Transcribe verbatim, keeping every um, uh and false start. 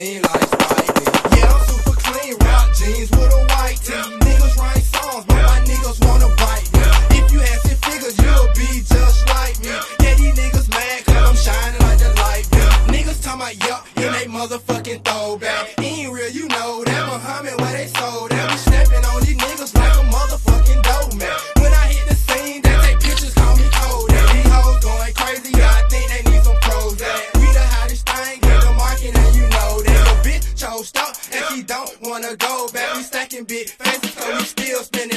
Ain't like Spidey. Yeah, I'm super clean, rock jeans with a white tee. Niggas write songs, but my niggas wanna bite me. If you had six figures, you'll be just like me. Yeah, these niggas mad cause I'm shining like the light bill. Niggas talking about yup in they motherfucking throwback. Ain't real, you know that Muhammad where they sold that. We stepping on these niggas like a motherfucking doormat. When I hit the scene, they take pictures, call me cold. These hoes going crazy, yeah, I think they need some pros. We the hottest thing in the market and you know that. Your bitch chose up and she don't wanna go back. We stacking big faces so we still spinning.